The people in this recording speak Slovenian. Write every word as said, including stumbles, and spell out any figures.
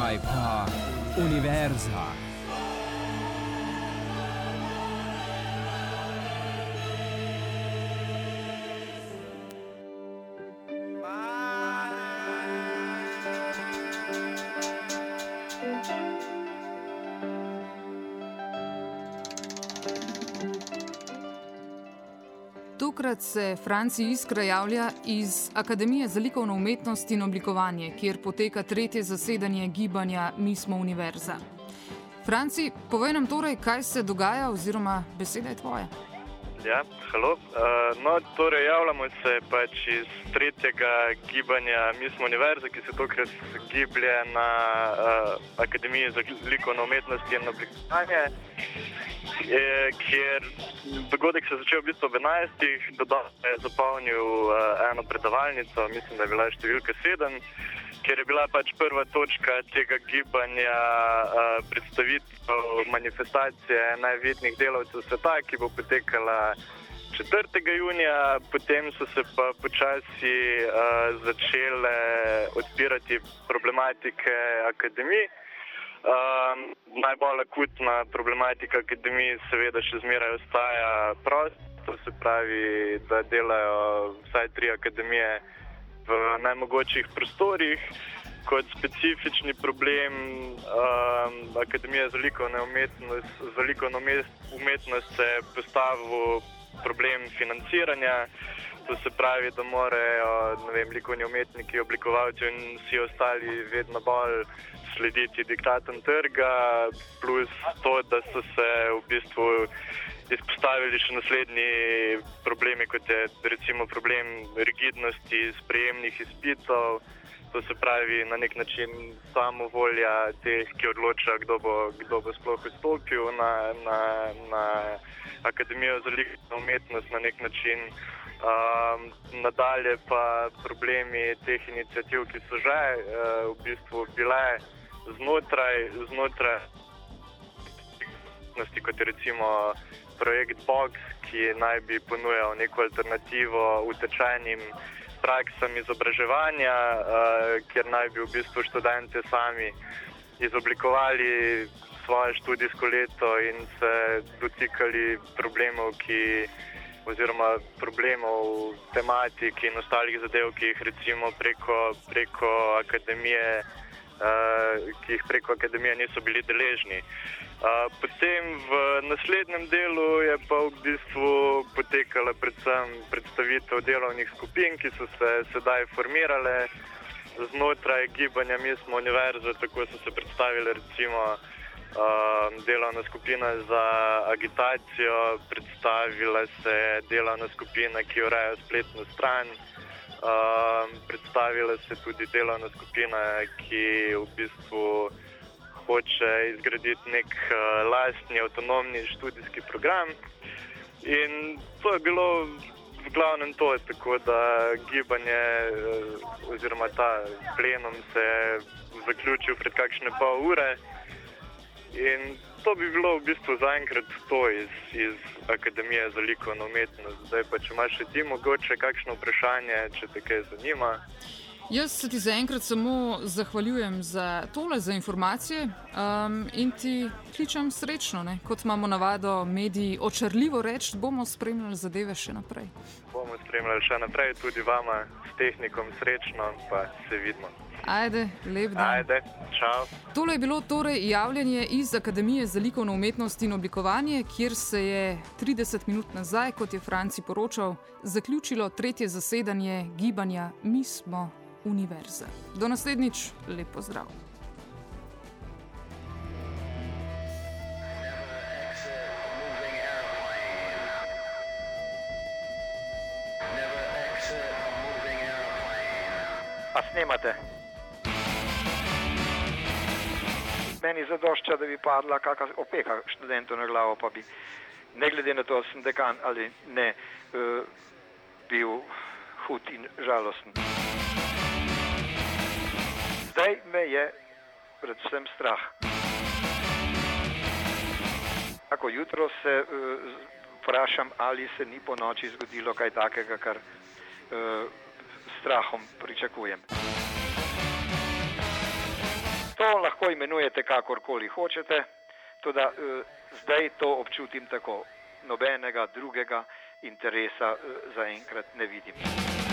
Zdaj pa univerza. Tokrat se Franci Iskra javlja iz Akademije za likovno umetnost in oblikovanje, kjer poteka tretje zasedanje gibanja Mi smo univerza. Franci, povej nam torej, kaj se dogaja, oziroma beseda je tvoja. Ja, halo. Uh, no, torej javljamo se pač iz tretjega gibanja Mi smo univerza, ki se tokrat giblje na uh, Akademiji za likovno umetnost in oblikovanje, kjer dogodek se je začel v bistvu ob enajstih, dodatno je zapolnil uh, eno predavalnico, mislim, da je bila številka sedem, kjer je bila pač prva točka tega gibanja uh, predstavitev manifestacije najvidnejših delavcev sveta, ki bo potekala četrtega junija, potem so se pa počasi uh, začele odpirati problematike akademij. Um, najbolj akutna problematika akademije seveda še zmeraj ostaja prostor, to se pravi, da delajo vsaj tri akademije v najmogočih prostorih. Kot specifični problem um, Akademije za likovno umetnost, za likovno umetnost se je postavil problem financiranja. To se pravi, da morajo, ne vem, likovni umetniki, oblikovalci in vsi ostali vedno bolj slediti diktatom trga, plus to, da so se v bistvu izpostavili še naslednji problemi, kot je recimo problem rigidnosti sprejemnih izpitov. To se pravi, na nek način samovolja teh, ki odloča, kdo bo, kdo bo sploh vstopil na, na, na Akademijo za likovno umetnost na nek način. Um, nadalje pa problemi teh iniciativ, ki so že uh, v bistvu bile znotraj, znotraj kot je recimo projekt Box, ki naj bi ponujal neko alternativo utečenim praksam izobraževanja, uh, kjer naj bi v bistvu študente sami izoblikovali svoje študijsko leto in se dotikali problemov, ki oziroma problemov, tematik in ostalih zadev, ki jih recimo preko, preko akademije, uh, ki jih preko akademije niso bili deležni. Uh, potem v naslednjem delu je pa v bistvu potekala predvsem predstavitev delovnih skupin, ki so se sedaj formirale znotraj gibanja Mi smo univerza, tako so se predstavile recimo Uh, delovna skupina za agitacijo, predstavila se je delovna skupina, ki ureja spletno stran, uh, predstavila se tudi delovna skupina, ki v bistvu hoče izgraditi nek uh, lastni avtonomni študijski program. In to je bilo v glavnem to, tako da gibanje uh, oziroma ta plenum se je zaključil pred kakšne pol ure. In to bi bilo v bistvu zaenkrat to iz, iz Akademije za likovno umetnost. Zdaj pa, če imaš še ti mogoče kakšno vprašanje, če te kaj zanima. Jaz se ti zaenkrat samo zahvaljujem za tole, za informacije um, in ti kličem srečno, ne? Kot imamo navado mediji očarljivo reči, bomo spremljali zadeve še naprej. Bomo spremljali še naprej, tudi vama s tehnikom srečno, pa se vidimo. Ajde, lep dan. Ajde, čau. Tole je bilo torej javljanje iz Akademije za likovno umetnost in oblikovanje, kjer se je trideset minut nazaj, kot je Franci poročal, zaključilo tretje zasedanje gibanja Mi smo univerza. Do naslednjič, lep pozdrav. A snemate? Meni zadošča, da bi padla kakšna opeka študentov na glavo, pa bi, ne glede na to, sem dekan ali ne, uh, bil hud in žalosten. Zdaj me je predvsem strah. Tako jutro se uh, vprašam, ali se ni po noči zgodilo kaj takega, kar uh, strahom pričakujem. To lahko imenujete kakorkoli hočete, tudi uh, zdaj to občutim tako. Nobenega drugega interesa uh, zaenkrat ne vidim.